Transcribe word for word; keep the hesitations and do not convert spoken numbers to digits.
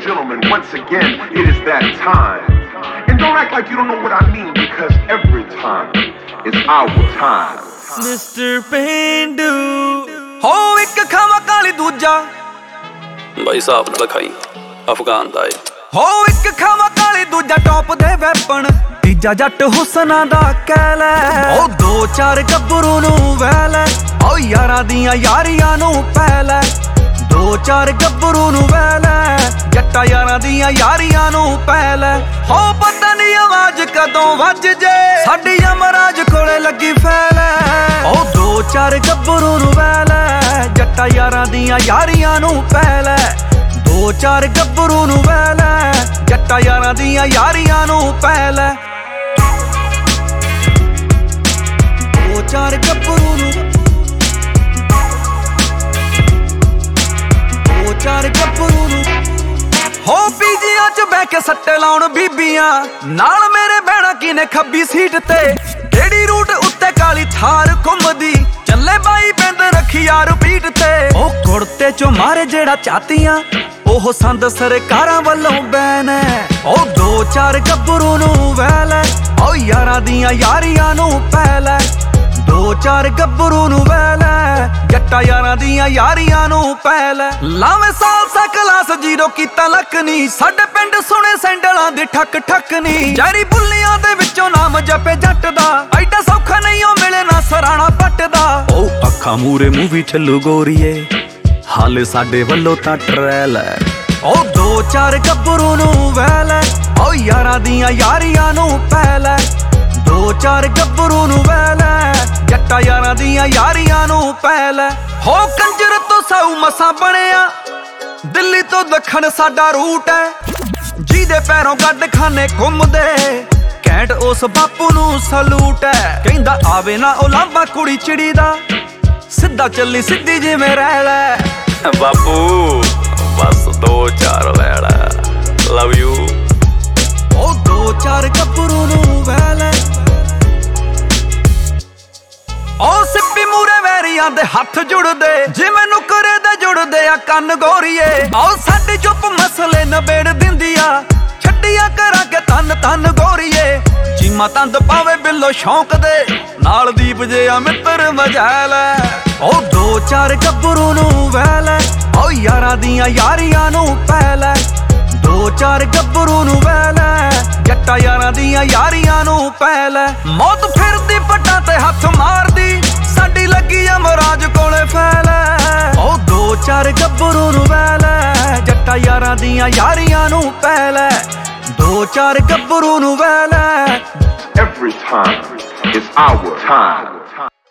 gentlemen, once again, it is that time. And don't act like you don't know what I mean, because every time is our time. Mister ਪੇਂਡੂ ਹੋ ਇੱਕ ਖਾਵਾ ਕਾਲੀ ਦੂਜਾ ਬਾਈ ਸਾਹਿਬ ਨਾਲ ਖਾਈ ਅਫਗਾਨ ਦਾ ਏ ਹੋ ਇੱਕ ਖਾਵਾ ਕਾਲੀ ਦੂਜਾ ਟੌਪ ਦੇ ਵੈਪਨ ਤੀਜਾ ਜੱਟ ਹੁਸਨਾ ਦਾ ਕਹਿ ਲੈ ਉਹ ਦੋ ਚਾਰ ਗੱਭਰੂ ਨੂੰ ਵਹਿ ਲੈ ਉਹ ਯਾਰਾਂ ਦੀਆਂ ਯਾਰੀਆਂ ਨੂੰ ਪੈ ਲੈ ਦੋ ਚਾਰ ਗੱਭਰੂ ਨੂੰ ਵਹਿ ਲੈ ਜੱਟਾ ਯਾਰਾਂ ਦੀਆਂ ਯਾਰੀਆਂ ਨੂੰ ਪੈ ਲੈ ਹੋ ਪਤਾ ਨਹੀਂ ਆਵਾਜ਼ ਕਦੋਂ ਵੱਜ ਜੇ ਸਾਡੀ ਅਮਰਾਜ ਕੋਲੇ ਲੱਗੀ ਫੈਲ ਉਹ ਦੋ ਚਾਰ ਗੱਭਰੂ ਨੂੰ ਵਹਿ ਲੈ ਜੱਟਾ ਯਾਰਾਂ ਦੀਆਂ ਯਾਰੀਆਂ ਨੂੰ ਪੈ ਲੈ ਦੋ ਚਾਰ ਗੱਭਰੂ ਨੂੰ ਵਹਿ ਲੈ ਜੱਟਾ ਯਾਰਾਂ ਦੀਆਂ ਯਾਰੀਆਂ ਨੂੰ ਪੈ ਲੈ ਦੋ ਚਾਰ ਗੱਭਰੂ ਨੂੰ ਦੋ ਚਾਰ ਗੱਭਰੂ ਨੂੰ ਹੋ ਪੀਜੀਆਂ ਚ ਬਹਿ ਕੇ ਸੱਟੇ ਲਾਉਣ ਬੀਬੀਆਂ ਨਾਲ ਮੇਰੇ ਬਹਿਣਾ ਕਿਨੇ ਖੱਬੀ ਸੀਟ ਤੇ ਕਿਹੜੀ ਰੂਟ ਉੱਤੇ ਕਾਲੀ ਥਾਰ ਘੁੰਮਦੀ ਚੱਲੇ ਬਾਈ ਬਿੰਦ ਰੱਖੀ ਯਾਰ ਪੀਟ ਤੇ ਉਹ ਕੁੜਤੇ ਚੋਂ ਮਾਰੇ ਜਿਹੜਾ ਚਾਤੀਆਂ ਉਹ ਸੰਦ ਸਰਕਾਰਾਂ ਵੱਲੋਂ ਬੈਨ ਉਹ ਦੋ ਚਾਰ ਗੱਭਰੂ ਨੂੰ ਵਹਿ ਲੈ ਉਹ ਯਾਰਾਂ ਦੀਆਂ ਯਾਰੀਆਂ ਨੂੰ ਪੈ ਲੈ ਦੋ ਚਾਰ ਗੱਭਰੂ ਨੂੰ ਵਹਿ ਲੈ ਜੱਟਾ ਯਾਰਾਂ ਦੀਆਂ ਯਾਰੀਆਂ ਨੂੰ ਪੈ ਲੈ ਲਾਵੇਂ ਸਾਲ ਸਾ ਕਲਾਸ ਜੀਰੋ ਕੀਤਾ ਲੱਕ ਨੀ ਸਾਡੇ ਪਿੰਡ ਸੁਣੇ ਸੈਂਡਲਾਂ ਦੀ ਠੱਕ ਠੱਕ ਨੀ ਜਾਰੀ ਬੁੱਲੀਆਂ ਦੇ ਵਿੱਚੋਂ ਨਾਮ ਜਪੇ ਜੱਟ ਦਾ ਐਡਾ ਸੌਖਾ ਨਹੀਂ ਉਹ ਮਿਲੇ ਨਾ ਸਰਾਣਾ ਪੱਟ ਦਾ ਉਹ ਅੱਖਾਂ ਮੂਰੇ ਮੂਵੀ ਛੱਲੂ ਗੋਰੀਏ ਹਾਲੇ ਸਾਡੇ ਵੱਲੋਂ ਤਾਂ ਟਰੈਲ ਹੈ ਉਹ ਦੋ ਚਾਰ ਗੱਭਰੂ ਨੂੰ ਵਹਿ ਲੈ ਉਹ ਯਾਰਾਂ ਦੀਆਂ ਯਾਰੀਆਂ ਨੂੰ ਪੈ ਲੈ ਦੋ ਚਾਰ ਗੱਭਰੂ ਨੂੰ ਵਹਿ ਲੈ ਜੱਟਾ ਯਾਰਾਂ ਦੀਆਂ ਯਾਰੀਆਂ ਨੂੰ ਪੈ ਲੈ ਹੋ ਕੰਜਰ ਤੋਂ ਸਾਊ ਮਸਾਂ ਬਣਿਆ ਦਿੱਲੀ ਤੋਂ ਦੱਖਣ ਸਾਡਾ ਰੂਟ ਹੈ ਜਿਹਦੇ ਪੈਰੋਂ ਗੱਡ ਖਾਨੇ ਘੁੰਮਦੇ ਘੈਂਟ ਉਸ ਬਾਪੂ ਨੂੰ ਸਲੂਟ ਹੈ ਕਹਿੰਦਾ ਆਵੇ ਨਾ ਉਹ ਲਾਂਬਾ ਕੁੜੀ ਚਿੜੀ ਦਾ ਸਿੱਧਾ ਚੱਲੀ ਸਿੱਧੀ ਜਿਵੇਂ ਰਹਿ ਲੈ ਬਾਪੂ ਬਸ ਦੋ ਚਾਰ ਲੈਣਾ ਲਵ ਯੂ ਉਹ ਦੋ ਚਾਰ ਗੱਭਰੂ ਨੂੰ ਵਹਿ ਲੈ ਉਹ ਸਿੱਪੀ ਮੂਰੇ ਵੈਰੀਆਂ ਦੇ ਹੱਥ ਜੁੜਦੇ ਜਿਵੇਂ ਨੁਕਰੇ ਦੇ ਜੁੜਦੇ ਆ ਕੰਨ ਗੋਰੀਏ ਉਹ ਸਾਡੀ ਚੁੱਪ ਮਸਲੇ ਨਬੇੜ ਦਿੰਦੀ ਆ ਛੱਡੀਆਂ ਕਰਾਂਗੇ ਤਨ ਤਨ ਗੋਰੀਏ ਚੀਮਾ ਤੰਦ ਪਾਵੇ ਬਿੱਲੋ ਸ਼ੌਂਕ ਦੇ ਨਾਲ ਦੀਪ ਜੇ ਆ ਮਿੱਤਰ ਮਜੈਲ ਉਹ ਦੋ ਚਾਰ ਗੱਭਰੂ ਨੂੰ ਵਹਿ ਲੈ ਉਹ ਯਾਰਾਂ ਦੀਆਂ ਯਾਰੀਆਂ ਨੂੰ ਪੈ ਲੈ ਦੋ ਚਾਰ ਗੱਭਰੂ ਨੂੰ ਵਹਿ ਲੈ ਜੱਟਾ ਯਾਰਾਂ ਦੀਆਂ ਯਾਰੀਆਂ ਨੂੰ ਪੈ ਲੈ ਮੌਤ ਫਿਰਦੀ ਪੱਟਾਂ ਤੇ ਹੱਥ ਮਾਰਦੀ ਸਾਡੀ ਲੱਗੀ ਅਮਰਾਜ ਕੋਲੇ ਫੈਲ ਉਹ ਦੋ ਚਾਰ ਗੱਭਰੂ ਨੂੰ ਵਹਿ ਲੈ ਜੱਟਾ ਯਾਰਾਂ ਦੀਆਂ ਯਾਰੀਆਂ ਨੂੰ ਪੈ ਲੈ ਦੋ ਚਾਰ ਗੱਭਰੂ ਨੂੰ ਵਹਿ ਲੈ Every time is our time.